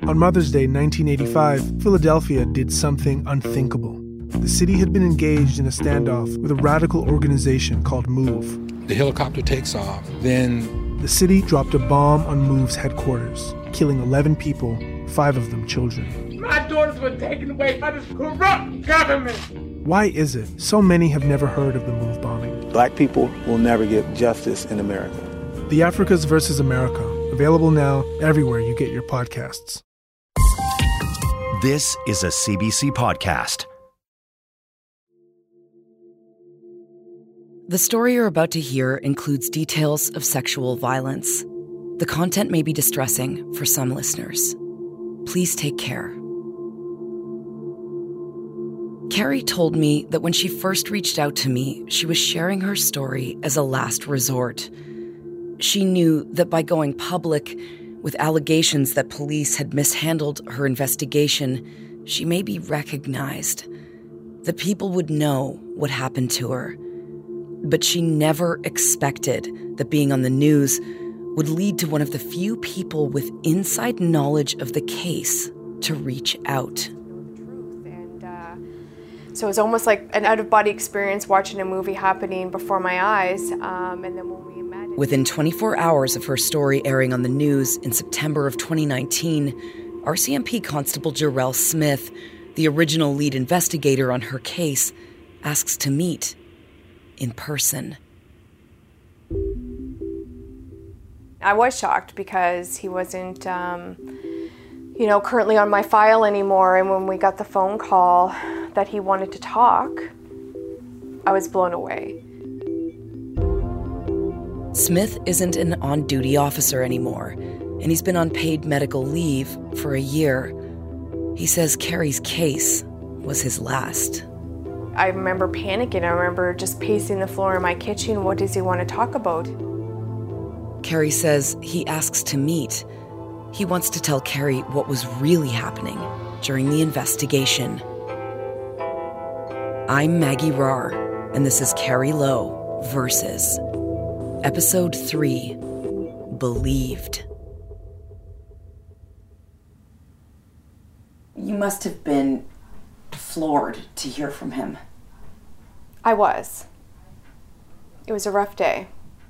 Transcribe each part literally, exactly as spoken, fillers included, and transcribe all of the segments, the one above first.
On Mother's Day nineteen eighty-five, Philadelphia did something unthinkable. The city had been engaged in a standoff with a radical organization called MOVE. The helicopter takes off, then... The city dropped a bomb on MOVE's headquarters, killing eleven people, five of them children. My daughters were taken away by this corrupt government. Why is it so many have never heard of the MOVE bombing? Black people will never get justice in America. The Africas versus America, available now everywhere you get your podcasts. This is a C B C podcast. The story you're about to hear includes details of sexual violence. The content may be distressing for some listeners. Please take care. Carrie told me that when she first reached out to me, she was sharing her story as a last resort. She knew that by going public with allegations that police had mishandled her investigation, she may be recognized, that people would know what happened to her. But she never expected that being on the news would lead to one of the few people with inside knowledge of the case to reach out. And uh, so it was almost like an out-of-body experience watching a movie happening before my eyes. Um, and then when we imagined... Within twenty-four hours of her story airing on the news in September of twenty nineteen, R C M P Constable Jarrell Smith, the original lead investigator on her case, asks to meet in person. I was shocked because he wasn't, um, you know, currently on my file anymore. And when we got the phone call that he wanted to talk, I was blown away. Smith isn't an on-duty officer anymore, and he's been on paid medical leave for a year. He says Carrie's case was his last. I remember panicking. I remember just pacing the floor in my kitchen. What does he want to talk about? Carrie says he asks to meet. He wants to tell Carrie what was really happening during the investigation. I'm Maggie Rahr, and this is Carrie Lowe versus Episode three, Believed. You must have been floored to hear from him. I was. It was a rough day.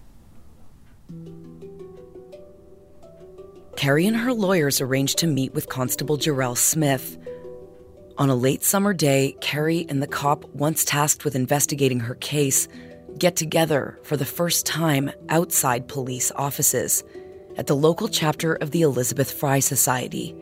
Carrie and her lawyers arranged to meet with Constable Jarrell Smith. On a late summer day, Carrie and the cop once tasked with investigating her case get together for the first time outside police offices at the local chapter of the Elizabeth Fry Society.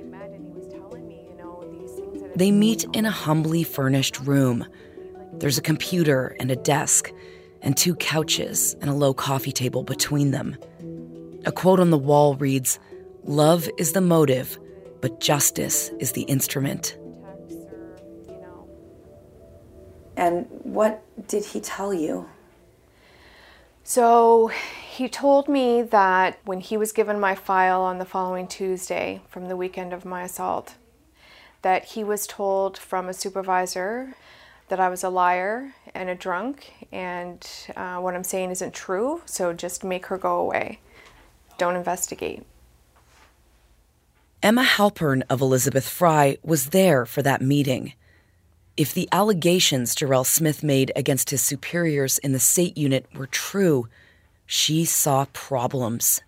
They meet in a humbly furnished room. There's a computer and a desk, and two couches and a low coffee table between them. A quote on the wall reads, "Love is the motive, but justice is the instrument." And what did he tell you? So he told me that when he was given my file on the following Tuesday from the weekend of my assault, that he was told from a supervisor that I was a liar and a drunk, and uh, what I'm saying isn't true, so just make her go away. Don't investigate. Emma Halpern of Elizabeth Fry was there for that meeting. If the allegations Jarrell Smith made against his superiors in the S A T unit were true, she saw problems.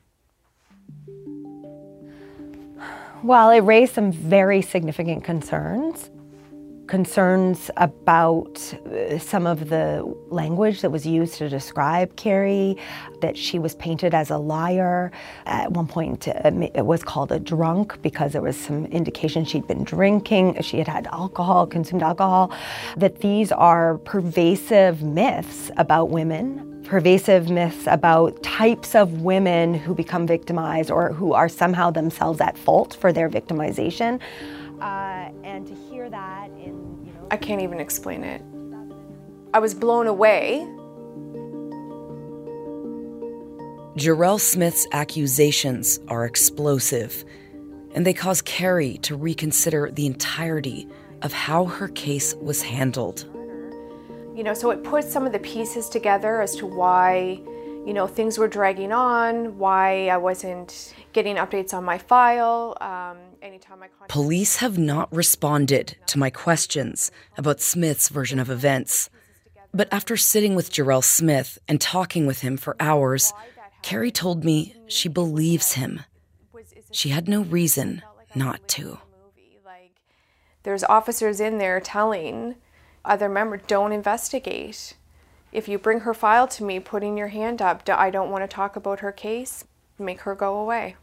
Well, it raised some very significant concerns. Concerns about some of the language that was used to describe Carrie, that she was painted as a liar. At one point, it was called a drunk because there was some indication she'd been drinking, she had had alcohol, consumed alcohol. That these are pervasive myths about women, pervasive myths about types of women who become victimized or who are somehow themselves at fault for their victimization. Uh, and to hear that in, you know... I can't even explain it. I was blown away. Jarrell Smith's accusations are explosive, and they cause Carrie to reconsider the entirety of how her case was handled. You know, so it put some of the pieces together as to why, you know, things were dragging on, why I wasn't getting updates on my file. Um, anytime I contact Police have not responded to my questions about Smith's version of events. But after sitting with Jarrell Smith and talking with him for hours, Carrie told me she believes him. She had no reason not to. There's officers in there telling other members, don't investigate. If you bring her file to me, putting your hand up, I don't want to talk about her case, make her go away.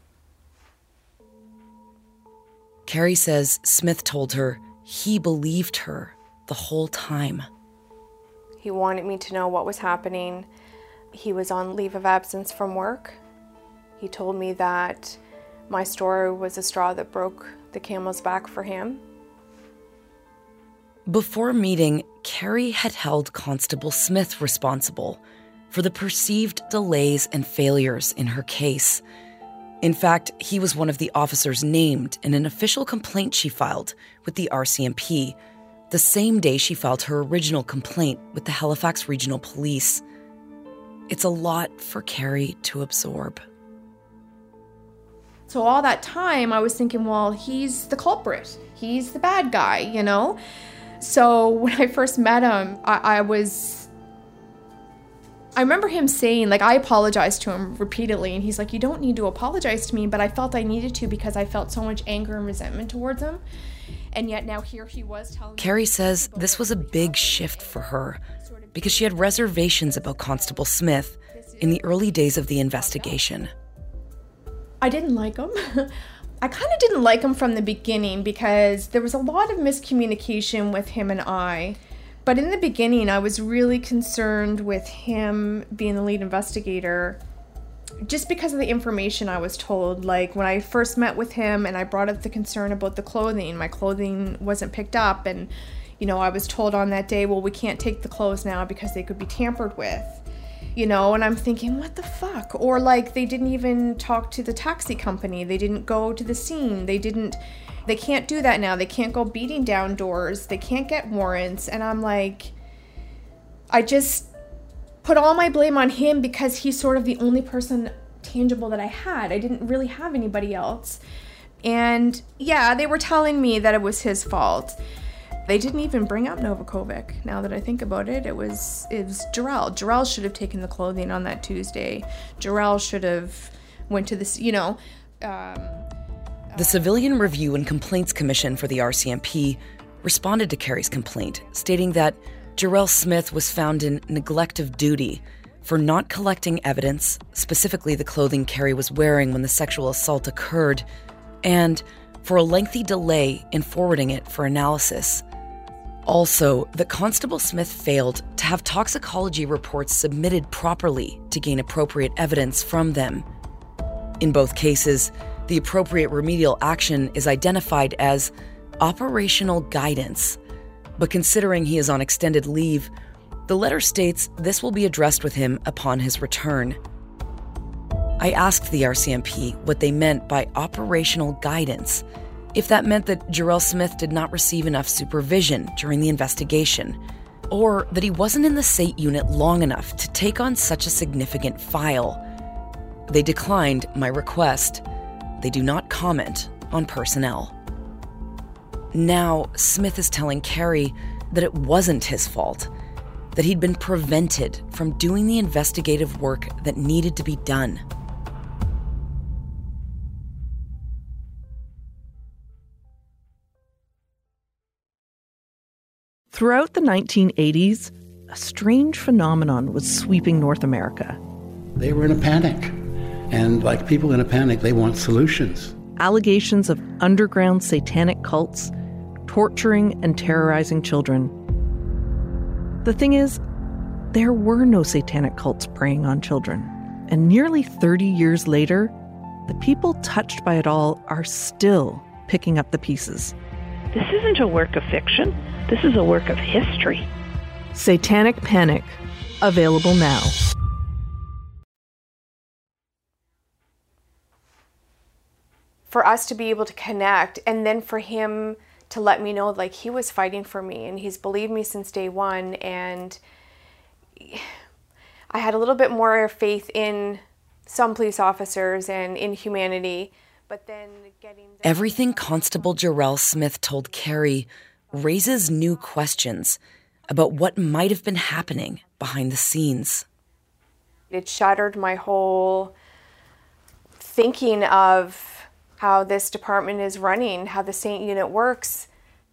Carrie says Smith told her he believed her the whole time. He wanted me to know what was happening. He was on leave of absence from work. He told me that my story was a straw that broke the camel's back for him. Before meeting, Carrie had held Constable Smith responsible for the perceived delays and failures in her case. In fact, he was one of the officers named in an official complaint she filed with the R C M P, the same day she filed her original complaint with the Halifax Regional Police. It's a lot for Carrie to absorb. So all that time, I was thinking, well, he's the culprit. He's the bad guy, you know? So when I first met him, I, I was... I remember him saying, like, I apologized to him repeatedly, and he's like, you don't need to apologize to me, but I felt I needed to because I felt so much anger and resentment towards him. And yet now here he was telling me... Carrie says this was a big shift for her because she had reservations about Constable Smith in the early days of the investigation. I didn't like him. I kind of didn't like him from the beginning because there was a lot of miscommunication with him and I. But in the beginning, I was really concerned with him being the lead investigator just because of the information I was told. Like when I first met with him and I brought up the concern about the clothing, my clothing wasn't picked up, and you know, I was told on that day, well, we can't take the clothes now because they could be tampered with. You know, and I'm thinking, what the fuck? Or like they didn't even talk to the taxi company. They didn't go to the scene. They didn't, they can't do that now. They can't go beating down doors. They can't get warrants. And I'm like, I just put all my blame on him because he's sort of the only person tangible that I had. I didn't really have anybody else. And yeah, they were telling me that it was his fault. They didn't even bring up Novakovic. Now that I think about it, it was it was Jarrell. Jarrell should have taken the clothing on that Tuesday. Jarrell should have went to this, you know. Um, the Civilian Review and Complaints Commission for the R C M P responded to Carrie's complaint, stating that Jarrell Smith was found in neglect of duty for not collecting evidence, specifically the clothing Carrie was wearing when the sexual assault occurred, and for a lengthy delay in forwarding it for analysis. Also, that Constable Smith failed to have toxicology reports submitted properly to gain appropriate evidence from them. In both cases, the appropriate remedial action is identified as operational guidance. But considering he is on extended leave, the letter states this will be addressed with him upon his return. I asked the R C M P what they meant by operational guidance, if that meant that Jarrell Smith did not receive enough supervision during the investigation, or that he wasn't in the S A T unit long enough to take on such a significant file. They declined my request. They do not comment on personnel. Now, Smith is telling Carrie that it wasn't his fault, that he'd been prevented from doing the investigative work that needed to be done. Throughout the nineteen eighties, a strange phenomenon was sweeping North America. They were in a panic, and like people in a panic, they want solutions. Allegations of underground satanic cults torturing and terrorizing children. The thing is, there were no satanic cults preying on children, and nearly thirty years later, the people touched by it all are still picking up the pieces. This isn't a work of fiction. This is a work of history. Satanic Panic, available now. For us to be able to connect, and then for him to let me know, like, he was fighting for me, and he's believed me since day one, and I had a little bit more faith in some police officers and in humanity. But then getting... Everything Constable Jarrell Smith told Carrie raises new questions about what might have been happening behind the scenes. It shattered my whole thinking of how this department is running, how the Saint unit works.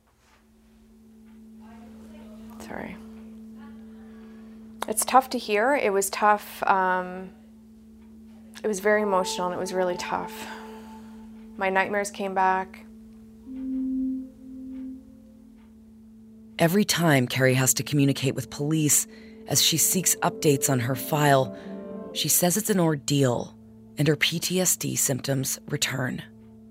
Sorry. It's tough to hear. It was tough. Um, it was very emotional and it was really tough. My nightmares came back. Every time Carrie has to communicate with police as she seeks updates on her file, she says it's an ordeal and her P T S D symptoms return.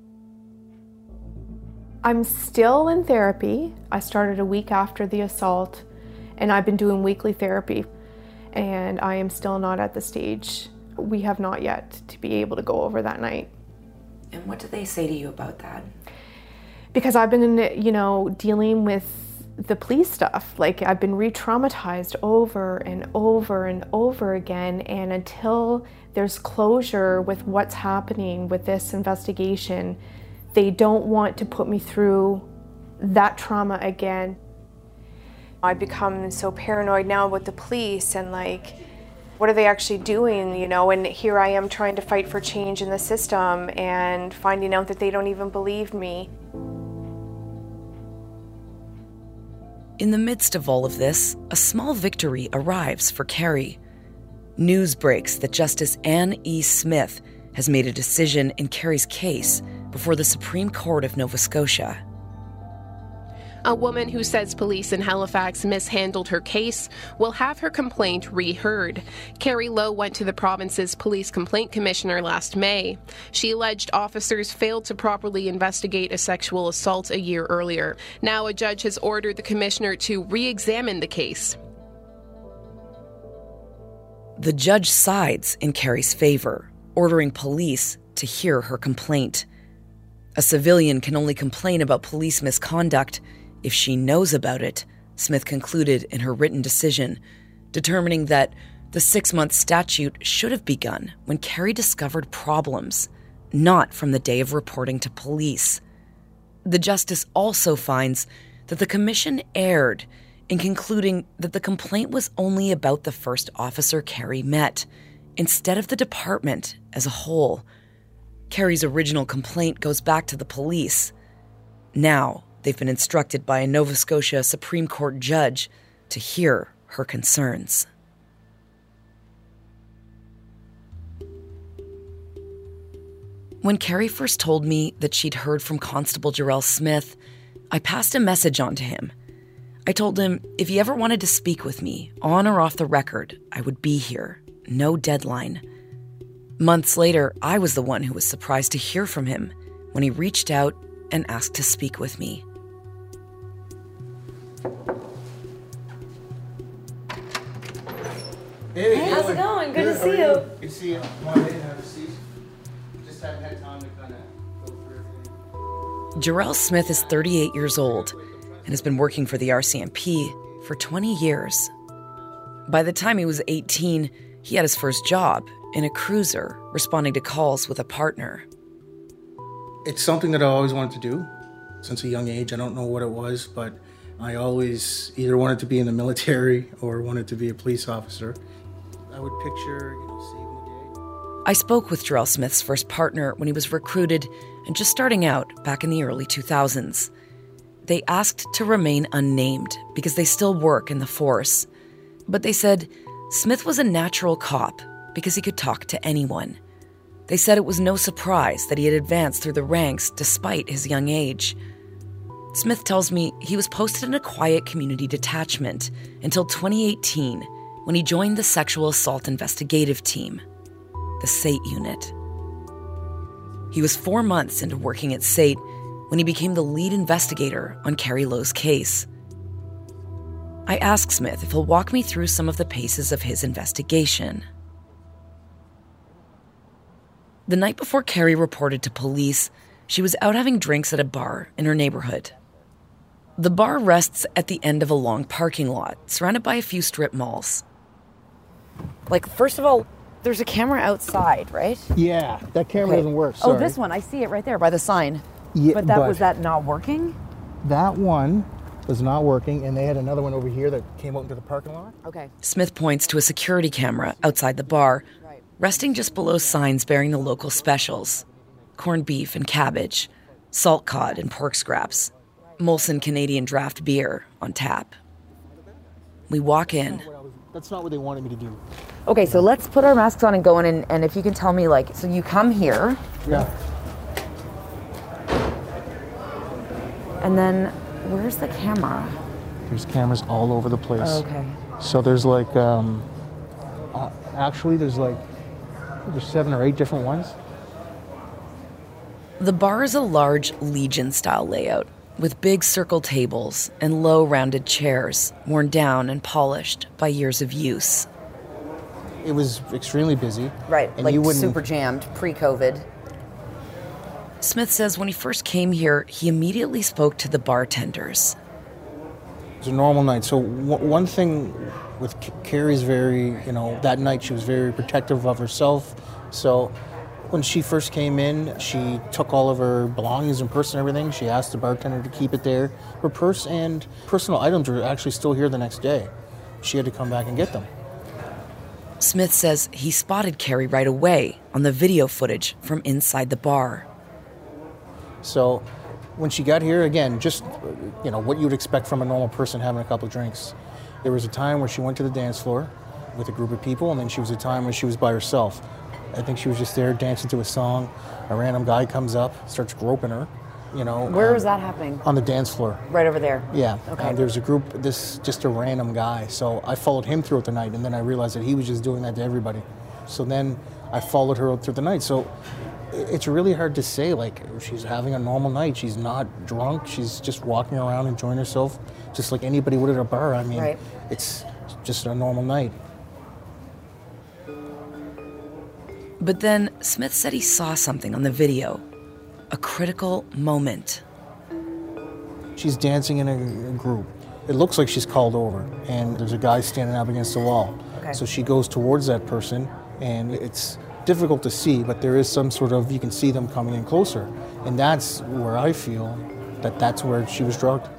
I'm still in therapy. I started a week after the assault, and I've been doing weekly therapy, and I am still not at the stage. We have not yet to be able to go over that night. And what do they say to you about that? Because I've been, you know, dealing with the police stuff. Like, I've been re-traumatized over and over and over again, and until there's closure with what's happening with this investigation, they don't want to put me through that trauma again. I've become so paranoid now with the police and like, what are they actually doing, you know? And here I am trying to fight for change in the system and finding out that they don't even believe me. In the midst of all of this, a small victory arrives for Carrie. News breaks that Justice Anne E. Smith has made a decision in Carrie's case before the Supreme Court of Nova Scotia. A woman who says police in Halifax mishandled her case will have her complaint reheard. Carrie Lowe went to the province's police complaint commissioner last May. She alleged officers failed to properly investigate a sexual assault a year earlier. Now a judge has ordered the commissioner to re-examine the case. The judge sides in Carrie's favor, ordering police to hear her complaint. A civilian can only complain about police misconduct if she knows about it, Smith concluded in her written decision, determining that the six-month statute should have begun when Carrie discovered problems, not from the day of reporting to police. The justice also finds that the commission erred in concluding that the complaint was only about the first officer Carrie met, instead of the department as a whole. Carrie's original complaint goes back to the police. Now, they've been instructed by a Nova Scotia Supreme Court judge to hear her concerns. When Carrie first told me that she'd heard from Constable Jarrell Smith, I passed a message on to him. I told him if he ever wanted to speak with me, on or off the record, I would be here. No deadline. Months later, I was the one who was surprised to hear from him when he reached out and asked to speak with me. Hey, hey how's it going? Good, Good to see you. you. Good to see you. Come on in, have a seat. Just haven't had time to kind of go through everything. Jarrell Smith is thirty-eight years old and has been working for the R C M P for twenty years. By the time he was eighteen, he had his first job in a cruiser, responding to calls with a partner. It's something that I always wanted to do since a young age. I don't know what it was, but I always either wanted to be in the military or wanted to be a police officer. I would picture, you know, saving the day. I spoke with Jarrell Smith's first partner when he was recruited and just starting out back in the early two thousands. They asked to remain unnamed because they still work in the force. But they said Smith was a natural cop because he could talk to anyone. They said it was no surprise that he had advanced through the ranks despite his young age. Smith tells me he was posted in a quiet community detachment until twenty eighteen, when he joined the Sexual Assault Investigative Team, the S A T unit. He was four months into working at S A T when he became the lead investigator on Carrie Lowe's case. I asked Smith if he'll walk me through some of the paces of his investigation. The night before Carrie reported to police, she was out having drinks at a bar in her neighborhood. The bar rests at the end of a long parking lot, surrounded by a few strip malls. Like, first of all, There's a camera outside, right? Yeah, that camera Okay. doesn't work. Sorry. Oh, this one. I see it right there by the sign. Yeah, but that but- was that not working? That one was not working, and they had another one over here that came out into the parking lot. Okay. Smith points to a security camera outside the bar, resting just below signs bearing the local specials: corned beef and cabbage, salt cod and pork scraps, Molson Canadian draft beer on tap. We walk in. That's not what they wanted me to do. Okay, so let's put our masks on and go in, and, and if you can tell me, like, so you come here, Yeah. and then where's the camera? There's cameras all over the place. Oh, okay. So there's like, um, uh, actually there's like, there's seven or eight different ones. The bar is a large Legion-style layout with big circle tables and low rounded chairs worn down and polished by years of use. It was extremely busy. Right, and like you wouldn't- super jammed, pre-COVID. Smith says when he first came here, he immediately spoke to the bartenders. It was a normal night. So w- one thing with K- Carrie's very, you know, that night she was very protective of herself. So when she first came in, she took all of her belongings and purse and everything. She asked the bartender to keep it there. Her purse and personal items were actually still here the next day. She had to come back and get them. Smith says he spotted Carrie right away on the video footage from inside the bar. So when she got here, again, just, you know, what you'd expect from a normal person having a couple of drinks. There was a time where she went to the dance floor with a group of people, and then she was a time when she was by herself. I think she was just there dancing to a song. A random guy comes up, starts groping her, you know. Where um, was that happening? On the dance floor. Right over there. Yeah. Okay. And there's a group, this, just a random guy. So I followed him throughout the night, and then I realized that he was just doing that to everybody. So then I followed her through the night. So it's really hard to say, like, she's having a normal night. She's not drunk. She's just walking around enjoying herself, just like anybody would at a bar. I mean, Right. it's just a normal night. But then Smith said he saw something on the video, a critical moment. She's dancing in a, a group. It looks like she's called over, and there's a guy standing up against the wall. Okay. So she goes towards that person, and it's difficult to see, but there is some sort of, you can see them coming in closer. And that's where I feel that that's where she was drugged.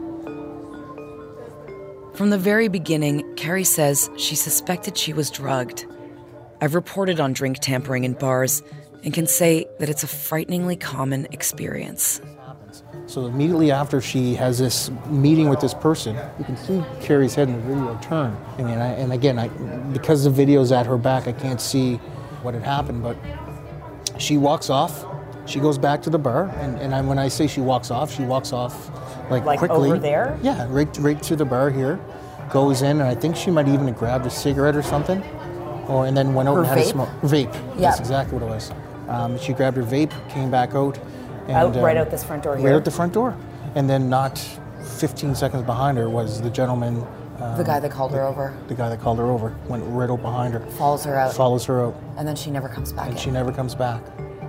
From the very beginning, Carrie says she suspected she was drugged. I've reported on drink tampering in bars and can say that it's a frighteningly common experience. So immediately after she has this meeting with this person, you can see Carrie's head in the video turn. I mean, I, and again, I, because the video's at her back, I can't see what had happened, but she walks off. She goes back to the bar, and, and I, when I say she walks off, she walks off like, Like quickly. over there? Yeah, right, right to the bar here. Goes in, and I think she might even have grabbed a cigarette or something, or and then went out Her and had vape? a smoke. Vape. Yeah. That's exactly what it was. Um, she grabbed her vape, came back out. And, Out, right um, out this front door Right here? out the front door, and then not fifteen seconds behind her was the gentleman. Um, The guy that called her over. The guy that called her over went right out behind her. Follows her out. Follows her out. And then she never comes back And in. she never comes back.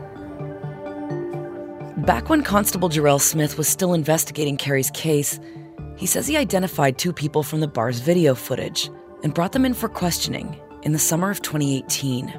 Back when Constable Jarrell Smith was still investigating Carrie's case, he says he identified two people from the bar's video footage and brought them in for questioning in the summer of twenty eighteen.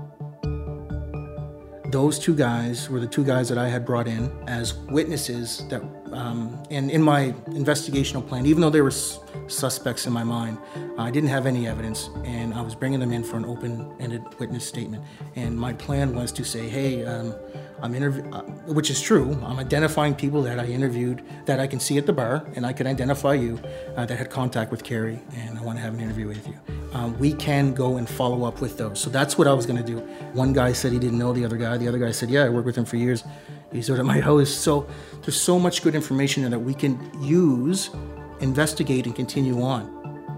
Those two guys were the two guys that I had brought in as witnesses that, um, and in my investigational plan, even though they were s- suspects in my mind, I didn't have any evidence, and I was bringing them in for an open-ended witness statement. And my plan was to say, hey, um, I'm interview, uh, which is true, I'm identifying people that I interviewed that I can see at the bar, and I can identify you uh, that had contact with Carrie, and I want to have an interview with you. Um, we can go and follow up with those. So that's what I was going to do. One guy said he didn't know the other guy. The other guy said, yeah, I worked with him for years. He's out at my house. So there's so much good information there that we can use, investigate, and continue on.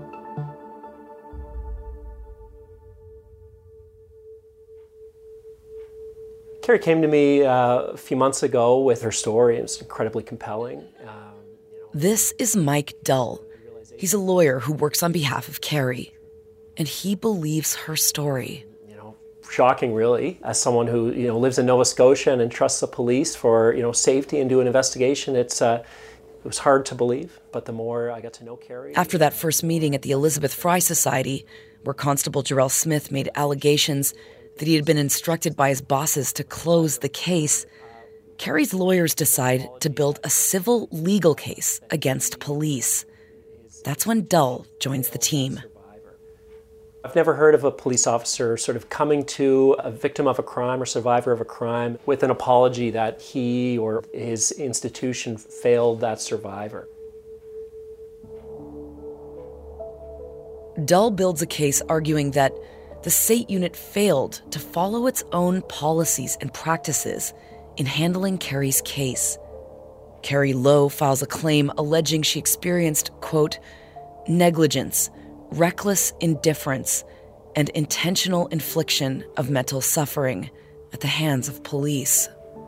Carrie came to me uh, a few months ago with her story. It was incredibly compelling. Um, This is Mike Dull. He's a lawyer who works on behalf of Carrie, and he believes her story. shocking, really, as someone who you know lives in Nova Scotia and entrusts the police for you know safety and do an investigation. It's uh, it was hard to believe, but the more I got to know Carrie. After that first meeting at the Elizabeth Fry Society, where Constable Jarrell Smith made allegations that he had been instructed by his bosses to close the case, Carrie's lawyers decide to build a civil legal case against police. That's when Dull joins the team. I've never heard of a police officer sort of coming to a victim of a crime or survivor of a crime with an apology that he or his institution failed that survivor. Dull builds a case arguing that the S A T unit failed to follow its own policies and practices in handling Carrie's case. Carrie Lowe files a claim alleging she experienced, quote, negligence, reckless indifference, and intentional infliction of mental suffering at the hands of police.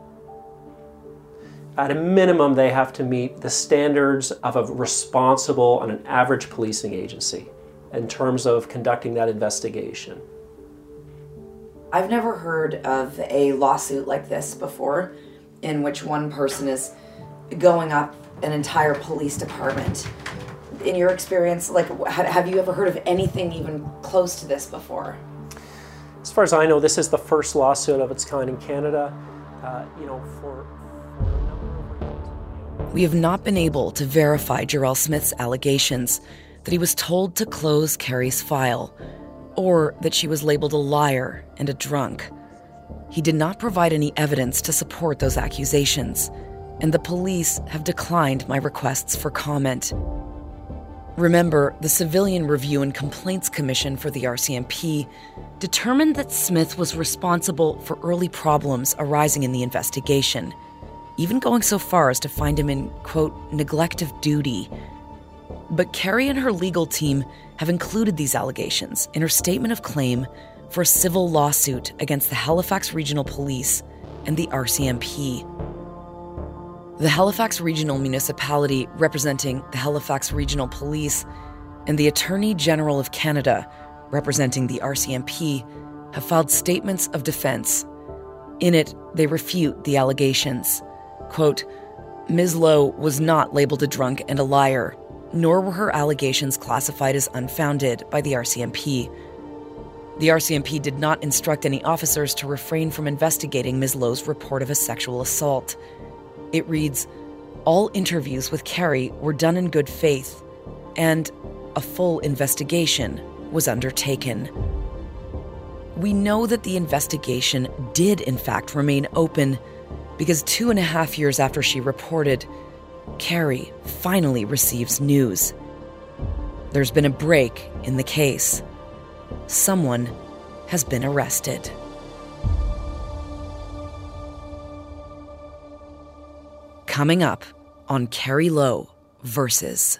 At a minimum, they have to meet the standards of a responsible and an average policing agency in terms of conducting that investigation. I've never heard of a lawsuit like this before, in which one person is going up an entire police department. In your experience, like, have you ever heard of anything even close to this before? As far as I know, this is the first lawsuit of its kind in Canada. Uh, you know, for, for We have not been able to verify Jarrell Smith's allegations that he was told to close Carrie's file, or that she was labeled a liar and a drunk. He did not provide any evidence to support those accusations, and the police have declined my requests for comment. Remember, the Civilian Review and Complaints Commission for the R C M P determined that Smith was responsible for early problems arising in the investigation, even going so far as to find him in, quote, neglect of duty. But Carrie and her legal team have included these allegations in her statement of claim for a civil lawsuit against the Halifax Regional Police and the R C M P. The Halifax Regional Municipality, representing the Halifax Regional Police, and the Attorney General of Canada, representing the R C M P, have filed statements of defense. In it, they refute the allegations. Quote, Miz Lowe was not labeled a drunk and a liar, nor were her allegations classified as unfounded by the R C M P. The R C M P did not instruct any officers to refrain from investigating Miz Lowe's report of a sexual assault. It reads, all interviews with Carrie were done in good faith, and a full investigation was undertaken. We know that the investigation did in fact remain open because two and a half years after she reported, Carrie finally receives news. There's been a break in the case. Someone has been arrested. Coming up on Carrie Lowe versus.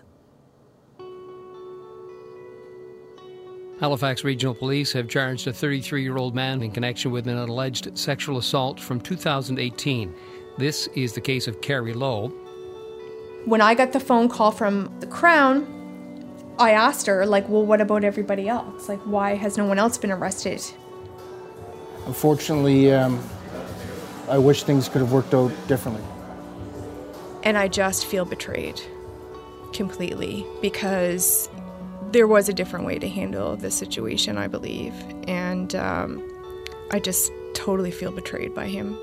Halifax Regional Police have charged a thirty-three-year-old man in connection with an alleged sexual assault from two thousand eighteen. This is the case of Carrie Lowe. When I got the phone call from the Crown, I asked her, like, well, what about everybody else? Like, why has no one else been arrested? Unfortunately, um, I wish things could have worked out differently. And I just feel betrayed completely because there was a different way to handle this situation, I believe. And um, I just totally feel betrayed by him.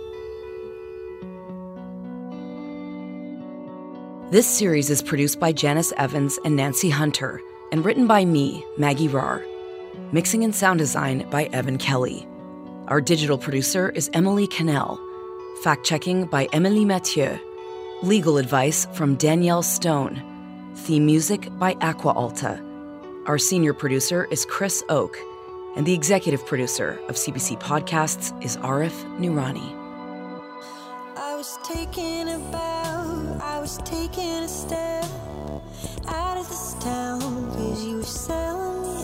This series is produced by Janice Evans and Nancy Hunter and written by me, Maggie Rahr. Mixing and sound design by Evan Kelly. Our digital producer is Emily Cannell. Fact-checking by Emily Mathieu. Legal advice from Danielle Stone. Theme music by Aqua Alta. Our senior producer is Chris Oak. And the executive producer of C B C Podcasts is Arif Nurani. I was taking a bow, I was taking a step out of this town, cause you were selling me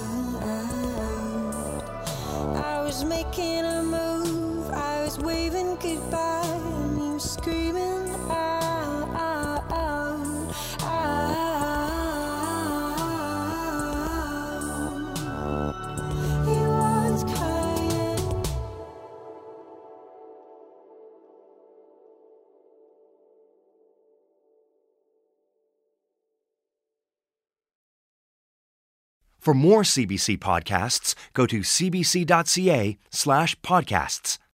out. I was making a move, I was waving goodbye, and you were screaming out, out, out, out. You was crying. For more C B C podcasts, go to cbc.ca slash podcasts.